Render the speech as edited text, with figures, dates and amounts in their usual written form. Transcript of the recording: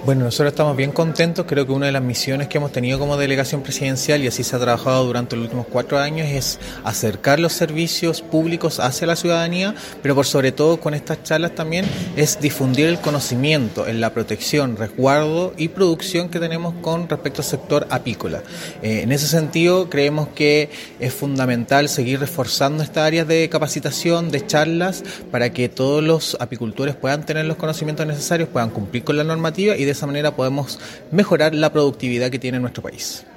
Bueno, nosotros estamos bien contentos. Creo que una de las misiones que hemos tenido como delegación presidencial, y así se ha trabajado durante los últimos 4 años, es acercar los servicios públicos hacia la ciudadanía, pero por sobre todo con estas charlas también es difundir el conocimiento en la protección, resguardo y producción que tenemos con respecto al sector apícola. En ese sentido, creemos que es fundamental seguir reforzando estas áreas de capacitación, de charlas, para que todos los apicultores puedan tener los conocimientos necesarios, puedan cumplir con la normativa y de esa manera podemos mejorar la productividad que tiene nuestro país.